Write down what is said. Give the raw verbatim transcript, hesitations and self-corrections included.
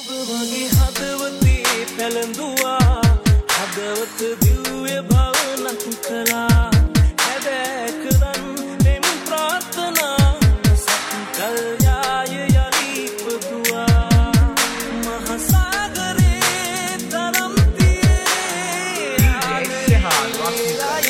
වගේ හදවතේ පැලඳුවා හදවත දිව්‍ය භවනක් කළා හැබැයි කරන් මෙම් ප්‍රාර්ථනා සත්කල් යාය යලි පුදුවා මහා සාගරේ තරම් තියේ ආදරේ